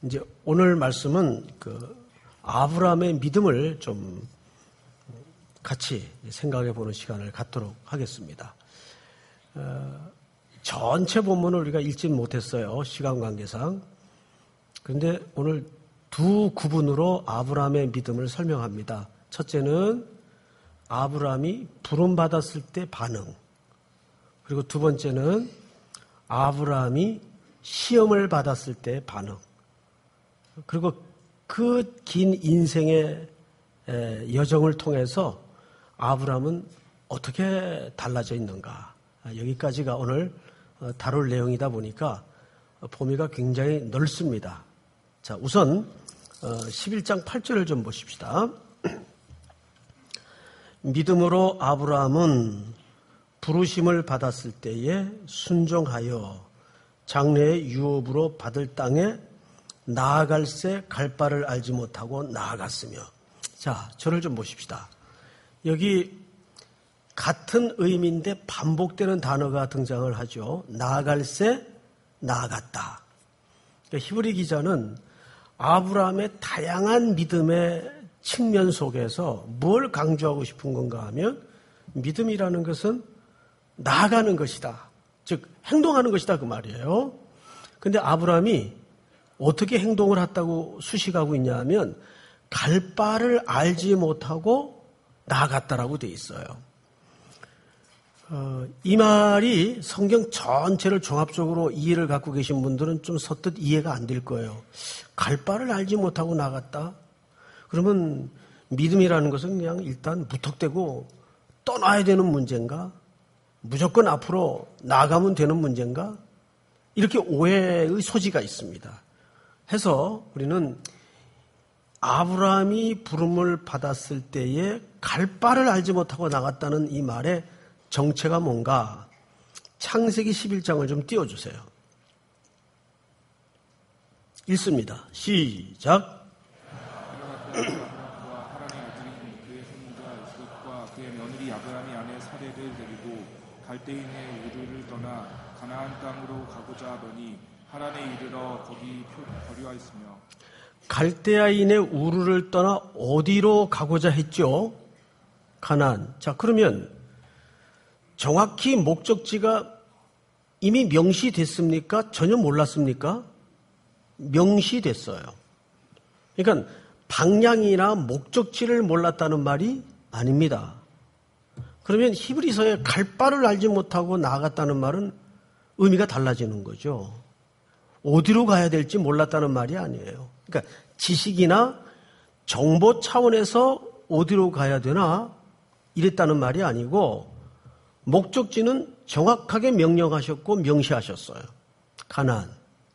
이제 오늘 말씀은 아브라함의 믿음을 좀 같이 생각해 보는 시간을 갖도록 하겠습니다. 전체 본문을 우리가 읽지는 못했어요. 시간 관계상. 그런데 오늘 두 구분으로 아브라함의 믿음을 설명합니다. 첫째는 아브라함이 부름받았을 때 반응. 그리고 두 번째는 아브라함이 시험을 받았을 때 반응. 그리고 그 긴 인생의 여정을 통해서 아브라함은 어떻게 달라져 있는가. 여기까지가 오늘 다룰 내용이다 보니까 범위가 굉장히 넓습니다. 자, 우선 11장 8절을 좀 보십시다. 믿음으로 아브라함은 부르심을 받았을 때에 순종하여 장래의 유업으로 받을 땅에 나아갈새 갈 바를 알지 못하고 나아갔으며. 자, 저를 좀 보십시다. 여기 같은 의미인데 반복되는 단어가 등장을 하죠. 나아갈새 나아갔다. 그러니까 히브리 기자는 아브라함의 다양한 믿음의 측면 속에서 뭘 강조하고 싶은 건가 하면 믿음이라는 것은 나아가는 것이다. 즉 행동하는 것이다 그 말이에요. 그런데 아브라함이 어떻게 행동을 했다고 수식하고 있냐 하면 갈 바를 알지 못하고 나아갔다라고 돼 있어요. 이 말이 성경 전체를 종합적으로 이해를 갖고 계신 분들은 좀 서뜻 이해가 안 될 거예요. 갈 바를 알지 못하고 나갔다? 그러면 믿음이라는 것은 그냥 일단 무턱대고 떠나야 되는 문제인가? 무조건 앞으로 나가면 되는 문제인가? 이렇게 오해의 소지가 있습니다. 해서 우리는 아브라함이 부름을 받았을 때에 갈 바를 알지 못하고 나갔다는 이 말의 정체가 뭔가 창세기 11장을 좀 띄워주세요. 읽습니다. 시작. 그의 며느리 아브라함이 아내 사례를 데리고 갈대인의 우르를 떠나 가나안 땅으로 가고자 하더니 하란에 이르러 거기 거류하였으며. 갈대아인의 우르를 떠나 어디로 가고자 했죠? 가나안. 자, 그러면 정확히 목적지가 이미 명시됐습니까? 전혀 몰랐습니까? 명시됐어요. 그러니까 방향이나 목적지를 몰랐다는 말이 아닙니다. 그러면 히브리서에 갈 바를 알지 못하고 나아갔다는 말은 의미가 달라지는 거죠. 어디로 가야 될지 몰랐다는 말이 아니에요. 그러니까 지식이나 정보 차원에서 어디로 가야 되나 이랬다는 말이 아니고 목적지는 정확하게 명령하셨고 명시하셨어요. 가나안.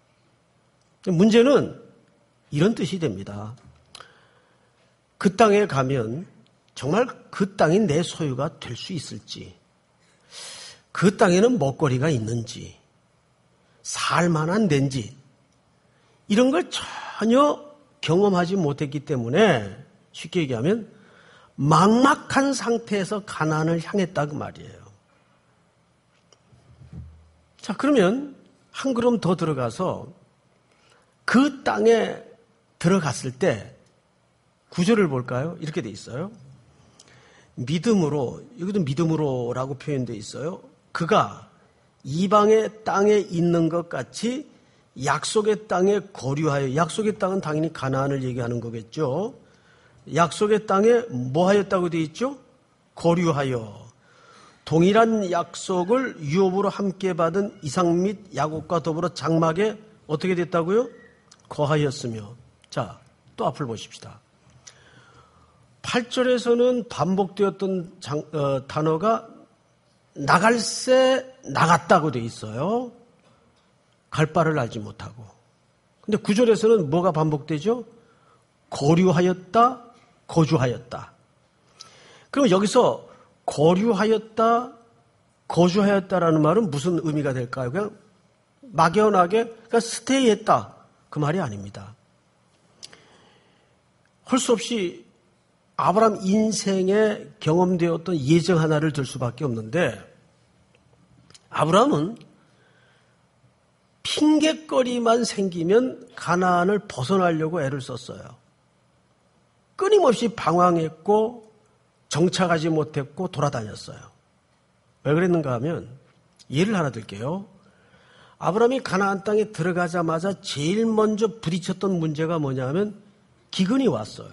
문제는 이런 뜻이 됩니다. 그 땅에 가면 정말 그 땅이 내 소유가 될 수 있을지, 그 땅에는 먹거리가 있는지, 살만한 데인지 이런 걸 전혀 경험하지 못했기 때문에 쉽게 얘기하면 막막한 상태에서 가나안을 향했다 그 말이에요. 자, 그러면 한 걸음 더 들어가서 그 땅에 들어갔을 때 구절을 볼까요? 이렇게 돼 있어요. 믿음으로, 여기도 믿음으로라고 표현되어 있어요. 그가 이방의 땅에 있는 것 같이 약속의 땅에 거류하여, 약속의 땅은 당연히 가나안을 얘기하는 거겠죠. 약속의 땅에 뭐 하였다고 되어 있죠? 거류하여. 동일한 약속을 유업으로 함께 받은 이삭 및 야곱과 더불어 장막에 어떻게 됐다고요? 거하였으며. 자, 또 앞을 보십시다. 8절에서는 반복되었던 단어가 나갈새 나갔다고 되어 있어요. 갈 바를 알지 못하고. 근데 9절에서는 뭐가 반복되죠? 거류하였다, 거주하였다. 그럼 여기서 거류하였다, 거주하였다라는 말은 무슨 의미가 될까요? 그냥 막연하게 그러니까 스테이했다 그 말이 아닙니다. 할 수 없이 아브라함 인생에 경험되었던 예정 하나를 들 수밖에 없는데 아브라함은 핑곗거리만 생기면 가나안을 벗어나려고 애를 썼어요. 끊임없이 방황했고 정착하지 못했고 돌아다녔어요. 왜 그랬는가 하면 예를 하나 들게요. 아브라함이 가나안 땅에 들어가자마자 제일 먼저 부딪혔던 문제가 뭐냐면 기근이 왔어요.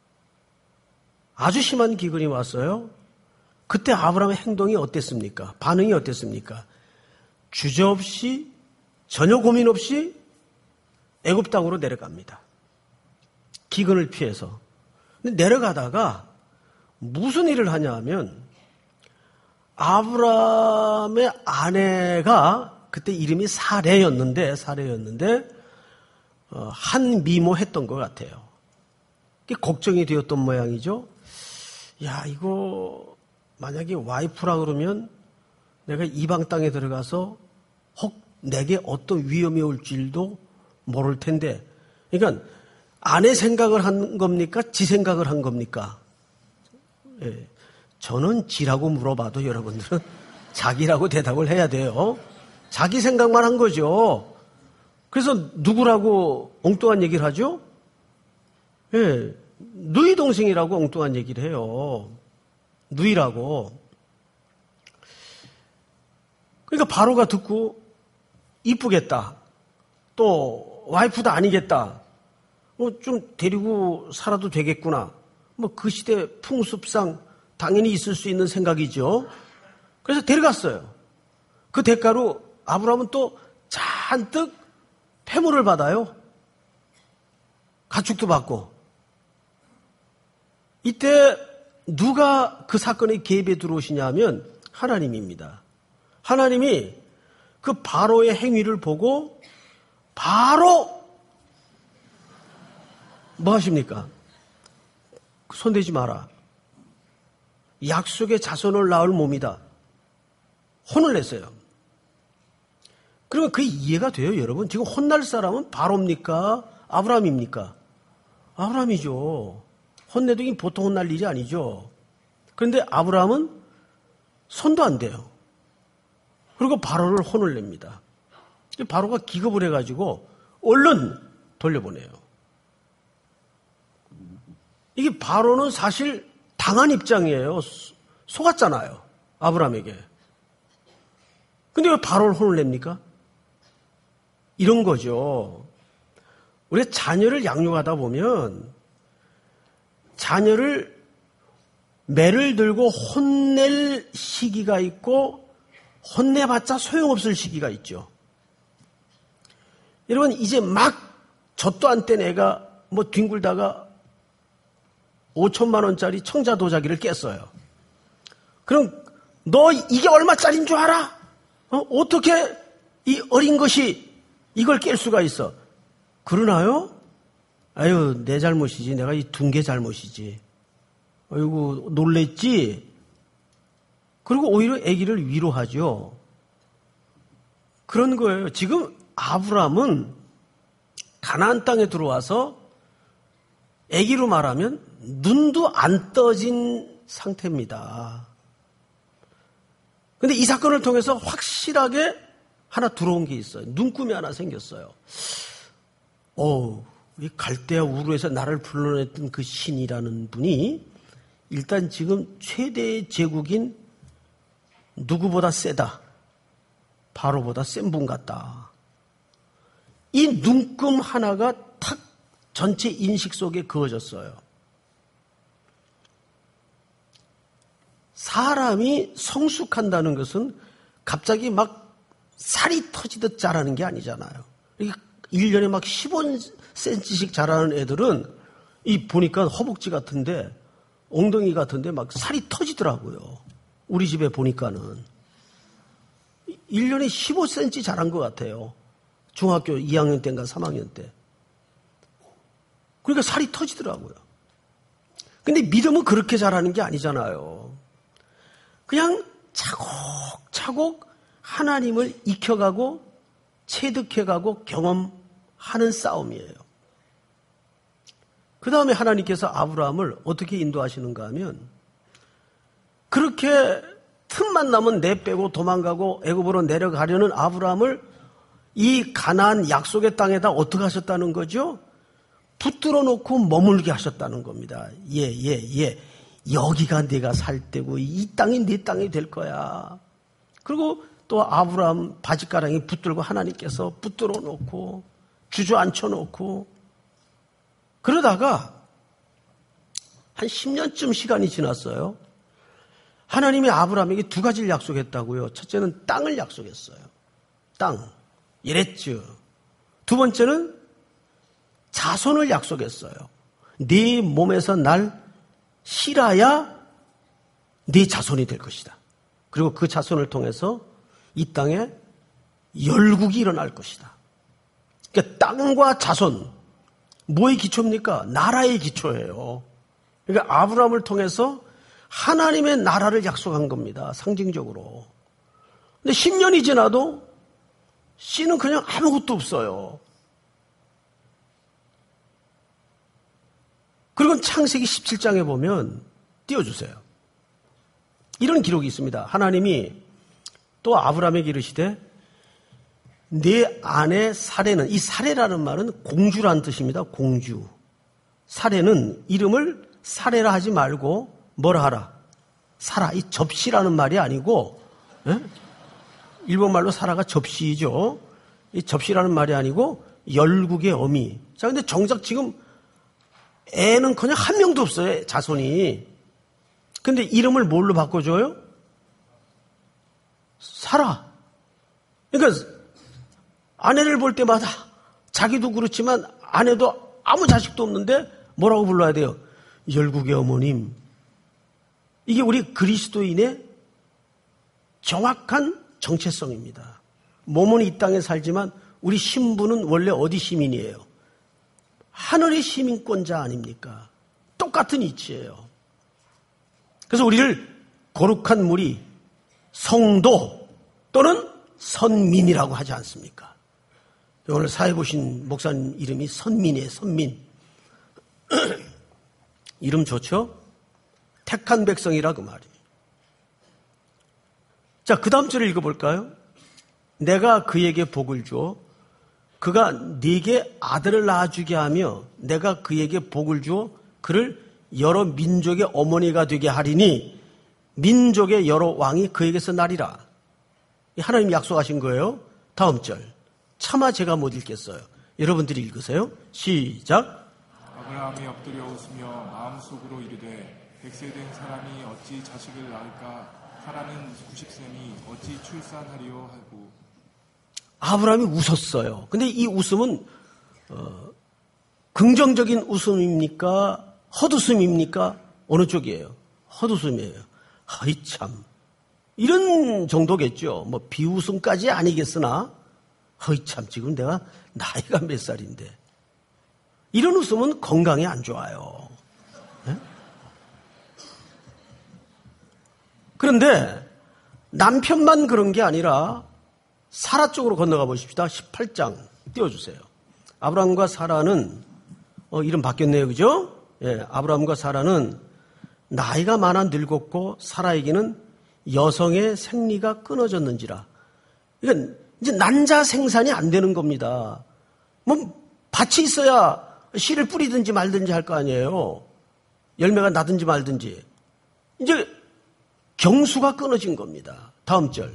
아주 심한 기근이 왔어요. 그때 아브라함의 행동이 어땠습니까? 반응이 어땠습니까? 주저없이 전혀 고민 없이 애굽 땅으로 내려갑니다. 기근을 피해서. 근데 내려가다가 무슨 일을 하냐 하면 아브라함의 아내가 그때 이름이 사레였는데 한 미모했던 것 같아요. 걱정이 되었던 모양이죠. 야, 이거 만약에 와이프라 그러면 내가 이방 땅에 들어가서 혹 내게 어떤 위험이 올지도 모를 텐데. 그러니까 아내 생각을 한 겁니까? 지 생각을 한 겁니까? 예, 저는 지라고 물어봐도 여러분들은 자기라고 대답을 해야 돼요. 자기 생각만 한 거죠. 그래서 누구라고 엉뚱한 얘기를 하죠? 예, 누이 동생이라고 엉뚱한 얘기를 해요. 누이라고. 그러니까 바로가 듣고 이쁘겠다. 또 와이프도 아니겠다. 좀 데리고 살아도 되겠구나. 그 시대 풍습상 당연히 있을 수 있는 생각이죠. 그래서 데려갔어요. 그 대가로 아브라함은 또 잔뜩 폐물을 받아요. 가축도 받고. 이때 누가 그 사건에 개입에 들어오시냐 하면 하나님입니다. 하나님이 그 바로의 행위를 보고 바로 뭐 하십니까? 손대지 마라. 약속의 자손을 낳을 몸이다. 혼을 냈어요. 그러면 그게 이해가 돼요, 여러분? 지금 혼날 사람은 바로입니까? 아브라함입니까? 아브라함이죠. 혼내두긴 보통 혼날 일이 아니죠. 그런데 아브라함은 손도 안 돼요. 그리고 바로를 혼을 냅니다. 바로가 기겁을 해가지고 얼른 돌려보내요. 이게 바로는 사실 당한 입장이에요. 속았잖아요. 아브라함에게. 근데 왜 바로를 혼을 냅니까? 이런 거죠. 우리가 자녀를 양육하다 보면 자녀를 매를 들고 혼낼 시기가 있고 혼내봤자 소용없을 시기가 있죠. 여러분 이제 막 젖도 안 뗀 애가 뒹굴다가 5천만 원짜리 청자 도자기를 깼어요. 그럼 너 이게 얼마짜리인 줄 알아? 어떻게 이 어린 것이 이걸 깰 수가 있어? 그러나요? 아유, 내 잘못이지. 내가 이 둔 게 잘못이지. 아이고, 놀랬지? 그리고 오히려 아기를 위로하죠. 그런 거예요. 지금 아브라함은 가나안 땅에 들어와서 아기로 말하면 눈도 안 떠진 상태입니다. 근데 이 사건을 통해서 확실하게 하나 들어온 게 있어요. 눈금이 하나 생겼어요. 이 갈대아 우르에서 나를 불러냈던 그 신이라는 분이 일단 지금 최대의 제국인 누구보다 세다. 바로보다 센 분 같다. 이 눈금 하나가 탁 전체 인식 속에 그어졌어요. 사람이 성숙한다는 것은 갑자기 막 살이 터지듯 자라는 게 아니잖아요. 1년에 막 15cm씩 자라는 애들은 보니까 허벅지 같은데 엉덩이 같은데 막 살이 터지더라고요. 우리 집에 보니까는. 1년에 15cm 자란 것 같아요. 중학교 2학년 때인가 3학년 때. 그러니까 살이 터지더라고요. 근데 믿음은 그렇게 자라는 게 아니잖아요. 그냥 차곡차곡 하나님을 익혀가고 체득해가고 경험하는 싸움이에요. 그 다음에 하나님께서 아브라함을 어떻게 인도하시는가 하면 그렇게 틈만 나면 내빼고 도망가고 애굽으로 내려가려는 아브라함을 이 가나안 약속의 땅에다 어떻게 하셨다는 거죠? 붙들어 놓고 머물게 하셨다는 겁니다. 여기가 내가 살 때고 이 땅이 네 땅이 될 거야. 그리고 또 아브라함 바짓가랑이 붙들고 하나님께서 붙들어 놓고 주저앉혀 놓고 그러다가 한 10년쯤 시간이 지났어요. 하나님이 아브라함에게 두 가지를 약속했다고요. 첫째는 땅을 약속했어요. 땅, 예레츠. 두 번째는 자손을 약속했어요. 네 몸에서 날 실어야 네 자손이 될 것이다. 그리고 그 자손을 통해서 이 땅에 열국이 일어날 것이다. 그러니까 땅과 자손, 뭐의 기초입니까? 나라의 기초예요. 그러니까 아브라함을 통해서 하나님의 나라를 약속한 겁니다. 상징적으로. 근데 10년이 지나도 씨는 그냥 아무것도 없어요. 그리고 창세기 17장에 보면 띄워주세요. 이런 기록이 있습니다. 하나님이 또 아브라함에게 이르시되 내 아내 사레는, 이 사레라는 말은 공주라는 뜻입니다. 공주. 사레는 이름을 사레라 하지 말고 뭐라 하라? 사라. 이 접시라는 말이 아니고, 일본말로 사라가 접시이죠. 이 접시라는 말이 아니고 열국의 어미. 자, 근데 정작 지금 애는 그냥 한 명도 없어요. 자손이. 근데 이름을 뭘로 바꿔줘요? 사라. 그러니까 아내를 볼 때마다 자기도 그렇지만 아내도 아무 자식도 없는데 뭐라고 불러야 돼요? 열국의 어머님. 이게 우리 그리스도인의 정확한 정체성입니다. 몸은 이 땅에 살지만 우리 신분은 원래 어디 시민이에요? 하늘의 시민권자 아닙니까? 똑같은 이치예요. 그래서 우리를 거룩한 무리, 성도 또는 선민이라고 하지 않습니까? 오늘 사회 보신 목사님 이름이 선민이에요. 선민. 이름 좋죠? 택한 백성이라 그 말이에요. 자, 그 다음 절을 읽어볼까요? 내가 그에게 복을 주어 그가 네게 아들을 낳아주게 하며 내가 그에게 복을 주어 그를 여러 민족의 어머니가 되게 하리니 민족의 여러 왕이 그에게서 나리라. 하나님이 약속하신 거예요. 다음 절. 차마 제가 못 읽겠어요. 여러분들이 읽으세요. 시작. 아브라함이 엎드려 웃으며 마음속으로 이르되 100세 된 사람이 어찌 자식을 낳을까? 사라는 90세니 어찌 출산하리요 하고. 아브라함이 웃었어요. 근데 이 웃음은 긍정적인 웃음입니까? 헛웃음입니까? 어느 쪽이에요? 헛웃음이에요. 아이 참. 이런 정도겠죠. 뭐 비웃음까지 아니겠으나 아이 참 지금 내가 나이가 몇 살인데. 이런 웃음은 건강에 안 좋아요. 네? 그런데 남편만 그런 게 아니라 사라 쪽으로 건너가 보십시다. 18장 띄워주세요. 아브라함과 사라는 이름 바뀌었네요. 그죠? 예, 아브라함과 사라는 나이가 많아 늙었고 사라에게는 여성의 생리가 끊어졌는지라. 이건 이제 난자 생산이 안 되는 겁니다. 뭐 밭이 있어야 씨를 뿌리든지 말든지 할 거 아니에요. 열매가 나든지 말든지. 이제 경수가 끊어진 겁니다. 다음 절.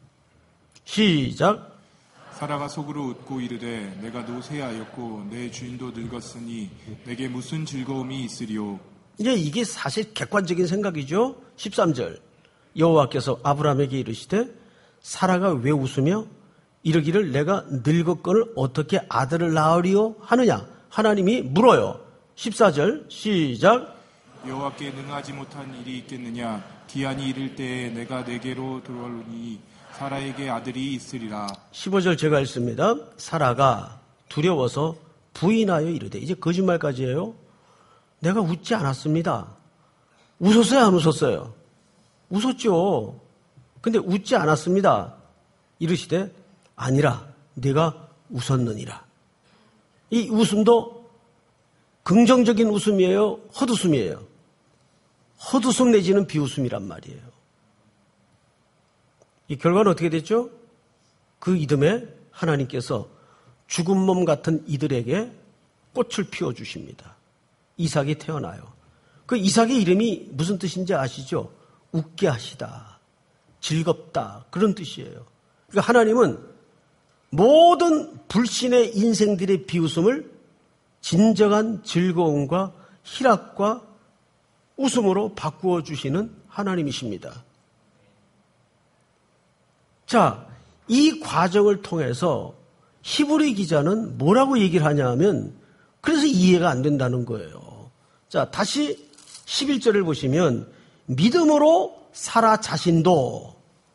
시작. 사라가 속으로 웃고 이르되 내가 노쇠하였고 내 주인도 늙었으니 내게 무슨 즐거움이 있으리요. 이제 이게 사실 객관적인 생각이죠. 13절. 여호와께서 아브라함에게 이르시되 사라가 왜 웃으며 이르기를 내가 늙었거늘 어떻게 아들을 낳으리요 하느냐. 하나님이 물어요. 14절 시작. 여호와께 능하지 못한 일이 있겠느냐. 기한이 이를 때에 내가 내게로 돌아오니 사라에게 아들이 있으리라. 15절 제가 읽습니다. 사라가 두려워서 부인하여 이르되. 이제 거짓말까지 해요. 내가 웃지 않았습니다. 웃었어요 안 웃었어요? 웃었죠. 근데 웃지 않았습니다. 이르시되 아니라 내가 웃었느니라. 이 웃음도 긍정적인 웃음이에요? 헛웃음이에요? 헛웃음 내지는 비웃음이란 말이에요. 이 결과는 어떻게 됐죠? 그 이듬해 하나님께서 죽은 몸 같은 이들에게 꽃을 피워주십니다. 이삭이 태어나요. 그 이삭의 이름이 무슨 뜻인지 아시죠? 웃게 하시다, 즐겁다, 그런 뜻이에요. 그러니까 하나님은 모든 불신의 인생들의 비웃음을 진정한 즐거움과 희락과 웃음으로 바꾸어 주시는 하나님이십니다. 자, 이 과정을 통해서 히브리 기자는 뭐라고 얘기를 하냐 하면 그래서 이해가 안 된다는 거예요. 자, 다시 11절을 보시면 믿음으로 사라 자신도,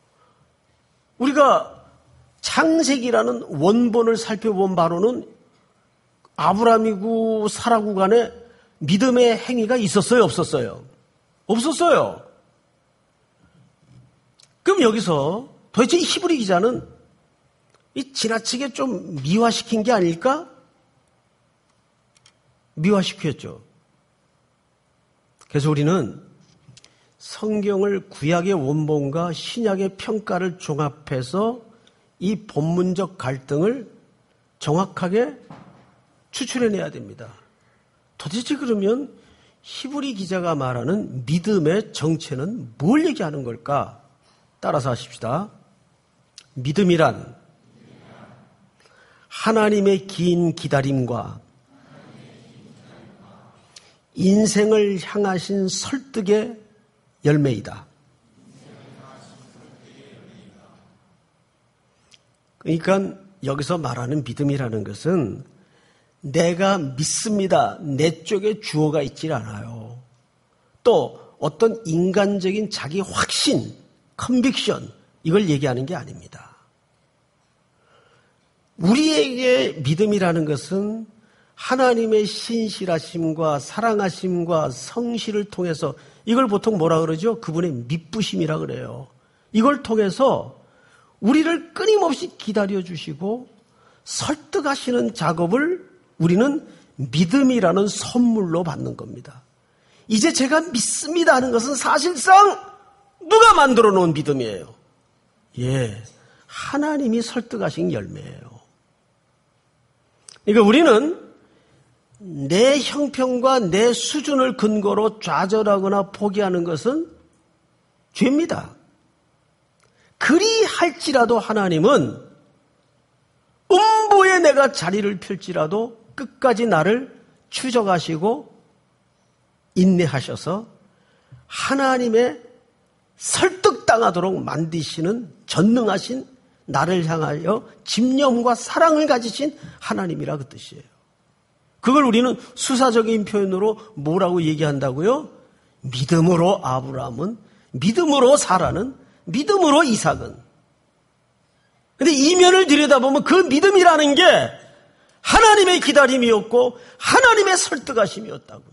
우리가 창세기라는 원본을 살펴본 바로는 아브라함이고 사라구 간에 믿음의 행위가 있었어요, 없었어요? 없었어요. 그럼 여기서 도대체 이 히브리 기자는 이 지나치게 좀 미화시킨 게 아닐까? 미화시켰죠. 그래서 우리는 성경을 구약의 원본과 신약의 평가를 종합해서 이 본문적 갈등을 정확하게 추출해내야 됩니다. 도대체 그러면 히브리 기자가 말하는 믿음의 정체는 뭘 얘기하는 걸까? 따라서 하십시다. 믿음이란 하나님의 긴 기다림과 인생을 향하신 설득의 열매이다. 그러니까 여기서 말하는 믿음이라는 것은 내가 믿습니다, 내 쪽에 주어가 있질 않아요. 또 어떤 인간적인 자기 확신, 컨빅션, 이걸 얘기하는 게 아닙니다. 우리에게 믿음이라는 것은 하나님의 신실하심과 사랑하심과 성실을 통해서, 이걸 보통 뭐라 그러죠? 그분의 미쁘심이라 그래요. 이걸 통해서 우리를 끊임없이 기다려주시고 설득하시는 작업을 우리는 믿음이라는 선물로 받는 겁니다. 이제 제가 믿습니다 하는 것은 사실상 누가 만들어 놓은 믿음이에요? 예, 하나님이 설득하신 열매예요. 그러니까 우리는 내 형편과 내 수준을 근거로 좌절하거나 포기하는 것은 죄입니다. 그리할지라도 하나님은 음부에 내가 자리를 펼지라도 끝까지 나를 추적하시고 인내하셔서 하나님의 설득당하도록 만드시는 전능하신, 나를 향하여 집념과 사랑을 가지신 하나님이라 그 뜻이에요. 그걸 우리는 수사적인 표현으로 뭐라고 얘기한다고요? 믿음으로 아브라함은, 믿음으로 사라는, 믿음으로 이삭은. 근데 이면을 들여다보면 그 믿음이라는 게 하나님의 기다림이었고 하나님의 설득하심이었다고요.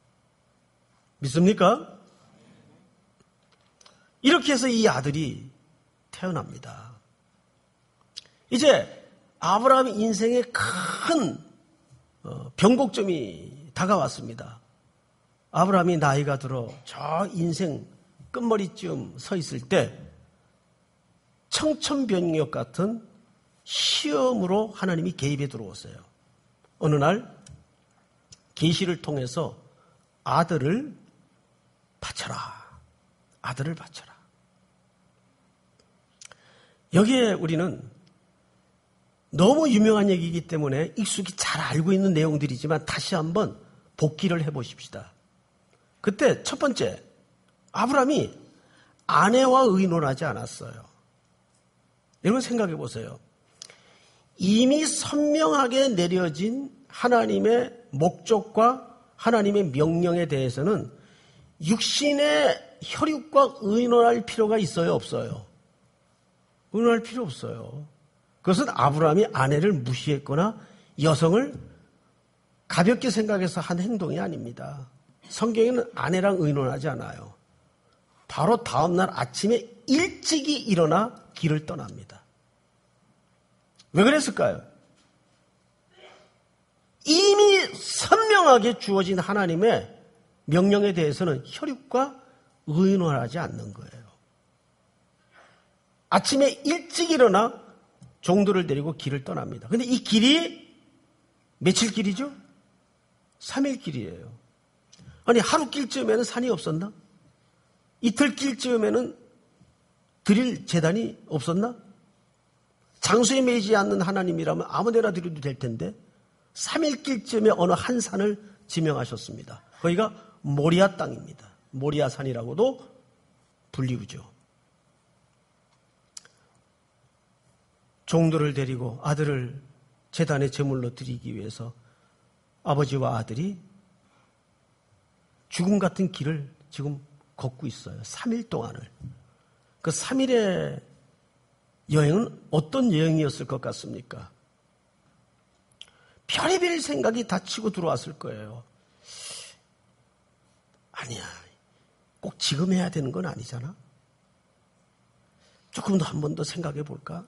믿습니까? 이렇게 해서 이 아들이 태어납니다. 이제 아브라함 인생의 큰 변곡점이 다가왔습니다. 아브라함이 나이가 들어 저 인생 끝머리쯤 서 있을 때 청천벽력 같은 시험으로 하나님이 개입해 들어왔어요. 어느 날 계시를 통해서 아들을 바쳐라. 아들을 바쳐라. 여기에 우리는 너무 유명한 얘기이기 때문에 익숙히 잘 알고 있는 내용들이지만 다시 한번 복기를 해보십시다. 그때 첫 번째, 아브라함이 아내와 의논하지 않았어요. 여러분 생각해 보세요. 이미 선명하게 내려진 하나님의 목적과 하나님의 명령에 대해서는 육신의 혈육과 의논할 필요가 있어요, 없어요? 의논할 필요 없어요. 그것은 아브라함이 아내를 무시했거나 여성을 가볍게 생각해서 한 행동이 아닙니다. 성경에는 아내랑 의논하지 않아요. 바로 다음날 아침에 일찍이 일어나 길을 떠납니다. 왜 그랬을까요? 이미 선명하게 주어진 하나님의 명령에 대해서는 혈육과 의논하지 않는 거예요. 아침에 일찍 일어나 종들을 데리고 길을 떠납니다. 근데 이 길이 며칠 길이죠? 3일 길이에요. 아니, 하루 길쯤에는 산이 없었나? 이틀 길쯤에는 드릴 재단이 없었나? 장소에 매이지 않는 하나님이라면 아무 데나 드려도 될 텐데 3일 길쯤에 어느 한 산을 지명하셨습니다. 거기가 모리아 땅입니다. 모리아 산이라고도 불리우죠. 종들을 데리고 아들을 제단의 제물로 드리기 위해서 아버지와 아들이 죽음 같은 길을 지금 걷고 있어요. 3일 동안을. 그 3일의 여행은 어떤 여행이었을 것 같습니까? 별의별 생각이 다 치고 들어왔을 거예요. 아니야. 꼭 지금 해야 되는 건 아니잖아. 조금 더 한 번 더 생각해 볼까?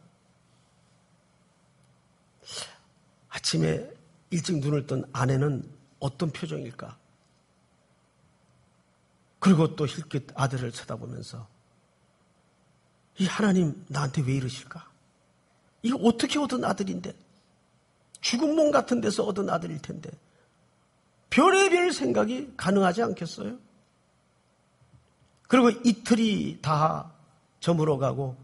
아침에 일찍 눈을 뜬 아내는 어떤 표정일까? 그리고 또 힐끗 아들을 쳐다보면서 이 하나님 나한테 왜 이러실까? 이거 어떻게 얻은 아들인데? 죽은 몸 같은 데서 얻은 아들일 텐데. 별의별 생각이 가능하지 않겠어요? 그리고 이틀이 다 저물어가고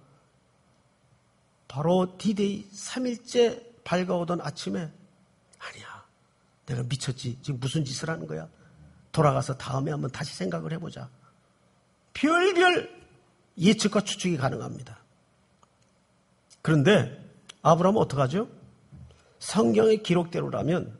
바로 D-Day 3일째 밝아오던 아침에 아니야, 내가 미쳤지. 지금 무슨 짓을 하는 거야? 돌아가서 다음에 한번 다시 생각을 해보자. 별별 예측과 추측이 가능합니다. 그런데 아브라함은 어떡하죠? 성경의 기록대로라면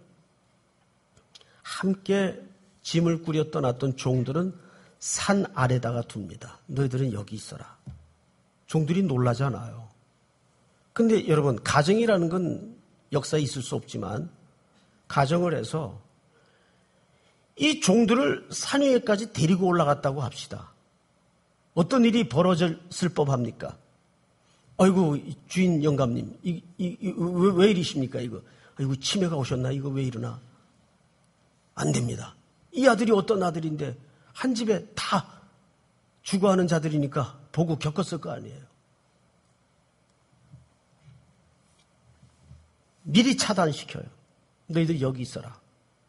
함께 짐을 꾸려 떠났던 종들은 산 아래다가 둡니다. 너희들은 여기 있어라. 종들이 놀라잖아요. 근데 여러분, 가정이라는 건 역사에 있을 수 없지만 가정을 해서 이 종들을 산 위에까지 데리고 올라갔다고 합시다. 어떤 일이 벌어졌을 법합니까? 아이고, 주인 영감님, 왜 이러십니까, 이거? 아이고, 치매가 오셨나? 이거 왜 이러나? 안 됩니다. 이 아들이 어떤 아들인데, 한 집에 다 죽어가는 자들이니까 보고 겪었을 거 아니에요. 미리 차단시켜요. 너희들 여기 있어라.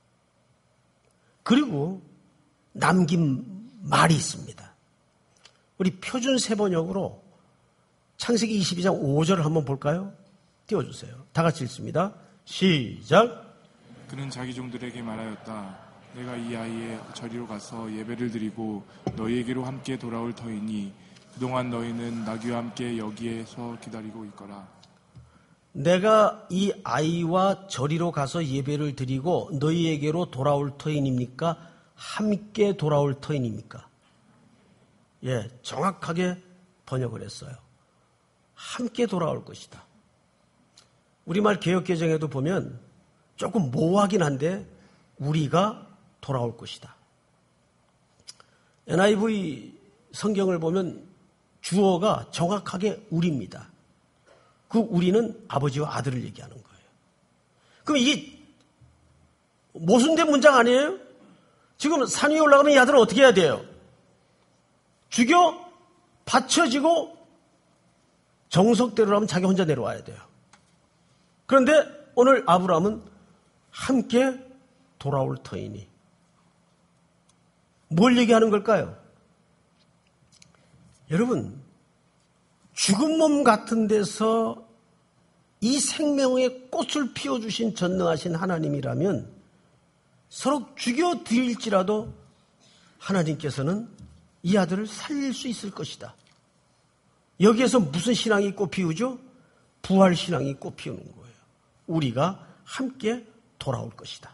그리고 남긴 말이 있습니다. 우리 표준 세번역으로 창세기 22장 5절을 한번 볼까요? 띄워주세요. 다 같이 읽습니다. 시작. 그는 자기 종들에게 말하였다. 내가 이 아이의 저리로 가서 예배를 드리고 너희에게로 함께 돌아올 터이니 그동안 너희는 나귀와 함께 여기에서 기다리고 있거라. 내가 이 아이와 저리로 가서 예배를 드리고 너희에게로 돌아올 터인입니까? 함께 돌아올 터인입니까? 예, 정확하게 번역을 했어요. 함께 돌아올 것이다. 우리말 개역개정에도 보면 조금 모호하긴 한데 우리가 돌아올 것이다. NIV 성경을 보면 주어가 정확하게 우리입니다. 그 우리는 아버지와 아들을 얘기하는 거예요. 그럼 이게 모순된 문장 아니에요? 지금 산 위에 올라가면 이 아들은 어떻게 해야 돼요? 죽여 받쳐지고 정석대로라면 자기 혼자 내려와야 돼요. 그런데 오늘 아브라함은 함께 돌아올 터이니 뭘 얘기하는 걸까요? 여러분, 죽은 몸 같은 데서 이 생명의 꽃을 피워주신 전능하신 하나님이라면 서로 죽여드릴지라도 하나님께서는 이 아들을 살릴 수 있을 것이다. 여기에서 무슨 신앙이 꽃피우죠? 부활신앙이 꽃피우는 거예요. 우리가 함께 돌아올 것이다.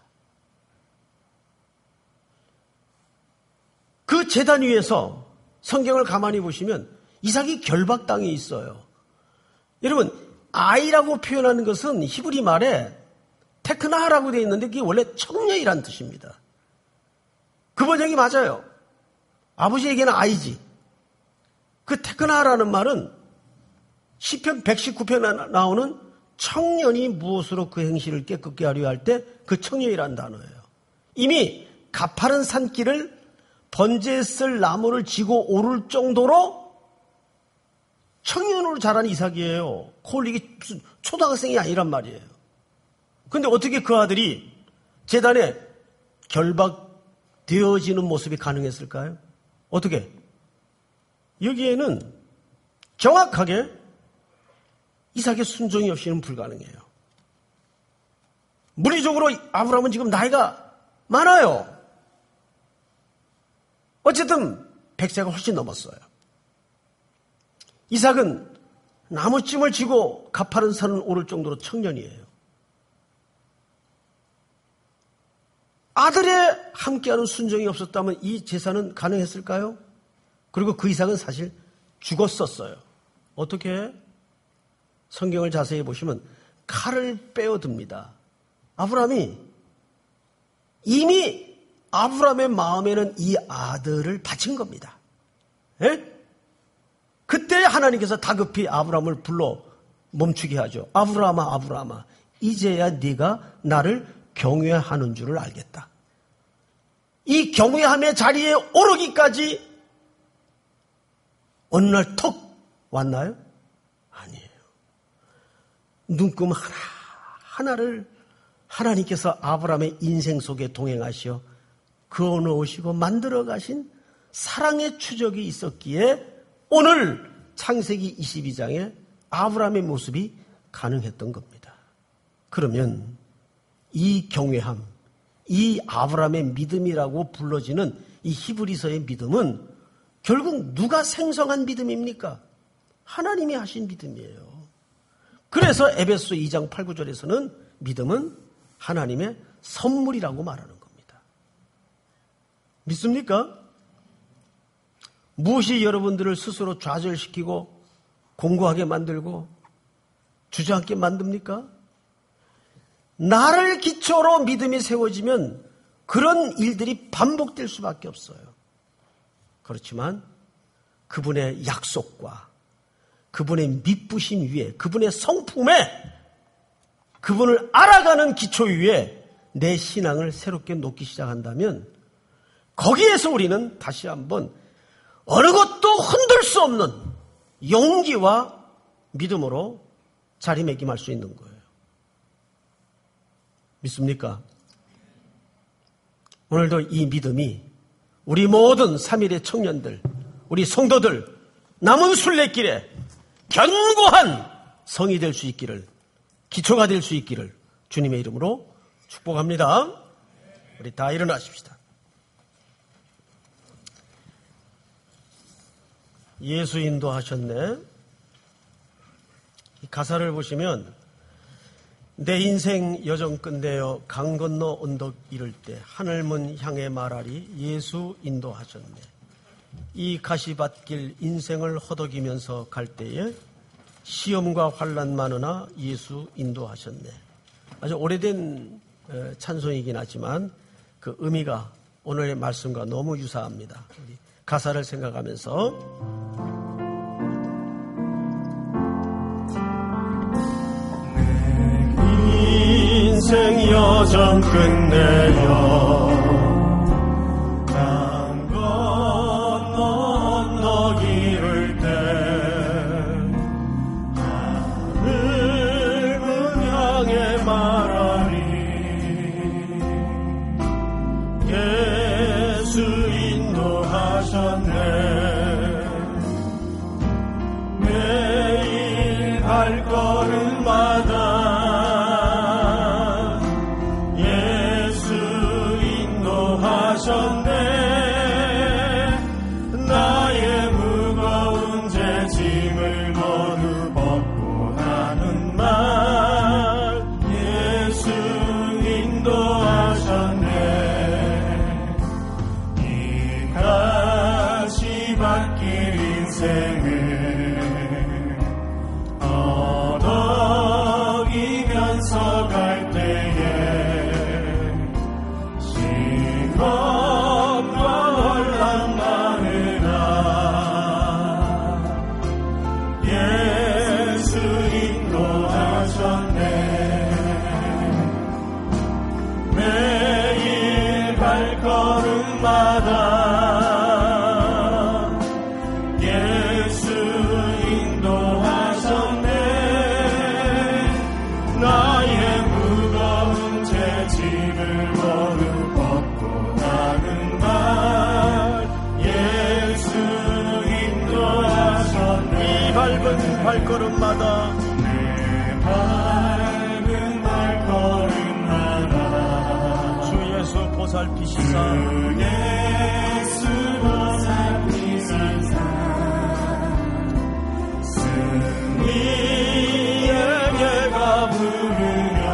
그 제단 위에서 성경을 가만히 보시면 이삭이 결박 땅에 있어요. 여러분, 아이라고 표현하는 것은 히브리 말에 테크나라고 되어 있는데 그게 원래 청년이란 뜻입니다. 그 번역이 맞아요. 아버지에게는 아이지. 그 테크나라는 말은 시편 119편에 나오는 청년이 무엇으로 그 행실을 깨끗게 하려 할 때 그 청년이란 단어예요. 이미 가파른 산길을 번제에 쓸 나무를 지고 오를 정도로 청년으로 자란 이삭이에요. 콜릭이 무슨 초등학생이 아니란 말이에요. 근데 어떻게 그 아들이 제단에 결박되어지는 모습이 가능했을까요? 어떻게? 여기에는 정확하게 이삭의 순종이 없이는 불가능해요. 물리적으로 아브라함은 지금 나이가 많아요. 어쨌든 100세가 훨씬 넘었어요. 이삭은 나무찜을 쥐고 가파른 산을 오를 정도로 청년이에요. 아들의 함께하는 순종이 없었다면 이 제사는 가능했을까요? 그리고 그 이삭은 사실 죽었었어요. 어떻게? 성경을 자세히 보시면 칼을 빼어듭니다. 아브라함이 이미 아브라함의 마음에는 이 아들을 바친 겁니다. 예? 그때 하나님께서 다급히 아브라함을 불러 멈추게 하죠. 아브라함아, 아브라함아, 이제야 네가 나를 경외하는 줄을 알겠다. 이 경외함의 자리에 오르기까지 어느 날 턱 왔나요? 아니에요. 눈금 하나를 하나님께서 아브라함의 인생 속에 동행하시어 그어놓으시고 만들어 가신 사랑의 추적이 있었기에 오늘 창세기 22장에 아브라함의 모습이 가능했던 겁니다. 그러면 이 경외함, 이 아브라함의 믿음이라고 불러지는 이 히브리서의 믿음은 결국 누가 생성한 믿음입니까? 하나님이 하신 믿음이에요. 그래서 에베소 2장 8, 9절에서는 믿음은 하나님의 선물이라고 말하는 겁니다. 믿습니까? 무엇이 여러분들을 스스로 좌절시키고 공고하게 만들고 주저앉게 만듭니까? 나를 기초로 믿음이 세워지면 그런 일들이 반복될 수밖에 없어요. 그렇지만 그분의 약속과 그분의 믿부심 위에, 그분의 성품에, 그분을 알아가는 기초 위에 내 신앙을 새롭게 놓기 시작한다면 거기에서 우리는 다시 한번 어느 것도 흔들 수 없는 용기와 믿음으로 자리매김할 수 있는 거예요. 믿습니까? 오늘도 이 믿음이 우리 모든 3일의 청년들, 우리 성도들 남은 순례길에 견고한 성이 될 수 있기를, 기초가 될 수 있기를 주님의 이름으로 축복합니다. 우리 다 일어나십시다. 예수 인도하셨네. 이 가사를 보시면 내 인생 여정 끝내어 강 건너 언덕 이를 때 하늘문 향해 말하리 예수 인도하셨네. 이 가시밭길 인생을 허덕이면서 갈 때에 시험과 환난 많으나 예수 인도하셨네. 아주 오래된 찬송이긴 하지만 그 의미가 오늘의 말씀과 너무 유사합니다. 우리 가사를 생각하면서 인생 여정 끝내요 강 건너 언덕 이를 때 하늘문 향해 말하리 예수 인도하셨네. 매일 발걸음마다 나의 무거운 죄 짐을 모두 벗고 하는 말 예수 인도하셨네. 이 가시밭길 인생을 허덕이면서 갈 때에 예수 인도 보살피시사 예수 보살피시사 승리에게 가부르며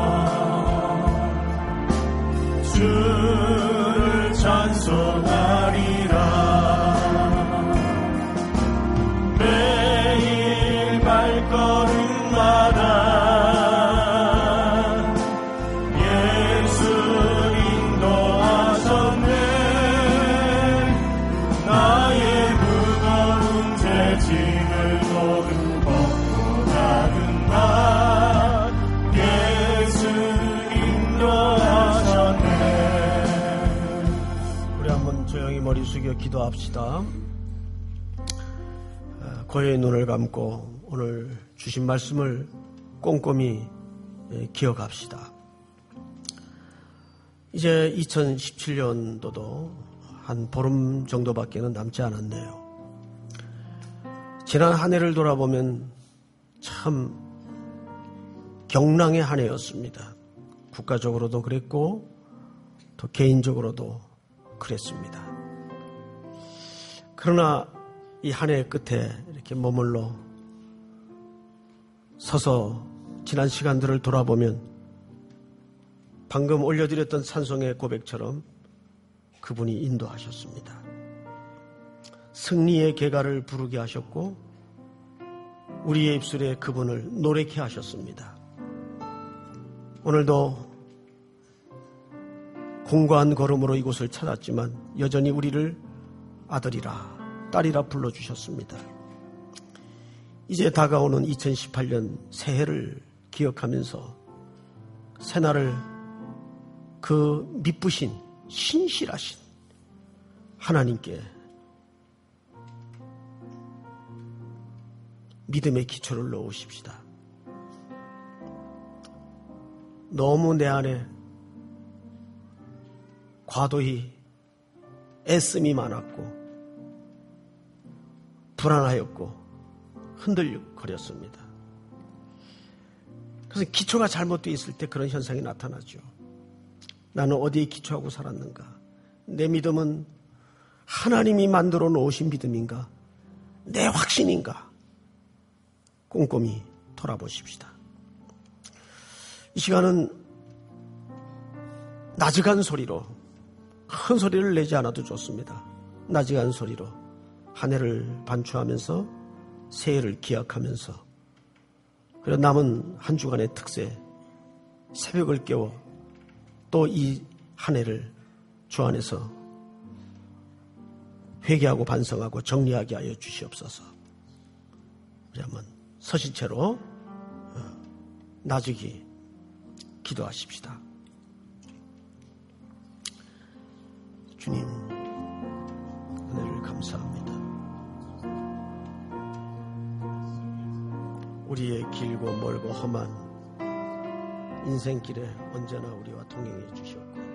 주를 찬송하리라. 매일 발걸음마다 예수 인도하셨네. 나의 무거운 죄짐을 모두 벗고 가는 날 예수 인도하셨네. 우리 한번 조용히 머리 숙여 기도합시다. 고요히 눈을 감고 오늘 주신 말씀을 꼼꼼히 기억합시다. 이제 2017년도도 한 보름 정도밖에는 남지 않았네요. 지난 한 해를 돌아보면 참 경랑의 한 해였습니다. 국가적으로도 그랬고 또 개인적으로도 그랬습니다. 그러나 이 한 해의 끝에 이렇게 머물러 서서 지난 시간들을 돌아보면 방금 올려드렸던 찬송의 고백처럼 그분이 인도하셨습니다. 승리의 계가를 부르게 하셨고 우리의 입술에 그분을 노래케 하셨습니다. 오늘도 공고한 걸음으로 이곳을 찾았지만 여전히 우리를 아들이라 딸이라 불러주셨습니다. 이제 다가오는 2018년 새해를 기억하면서 새날을 그 미쁘신 신실하신 하나님께 믿음의 기초를 놓으십시다. 너무 내 안에 과도히 애씀이 많았고 불안하였고 흔들거렸습니다. 그래서 기초가 잘못되어 있을 때 그런 현상이 나타나죠. 나는 어디에 기초하고 살았는가? 내 믿음은 하나님이 만들어 놓으신 믿음인가? 내 확신인가? 꼼꼼히 돌아보십시다. 이 시간은 나직한 소리로, 큰 소리를 내지 않아도 좋습니다. 나직한 소리로 한 해를 반추하면서 새해를 기약하면서 그리고 남은 한 주간의 특세 새벽을 깨워 또 이 한 해를 주 안에서 회개하고 반성하고 정리하게 하여 주시옵소서. 우리 한번 서신 채로 나직이 기도하십시다. 주님, 은혜를 감사합니다. 우리의 길고 멀고 험한 인생길에 언제나 우리와 동행해 주셨고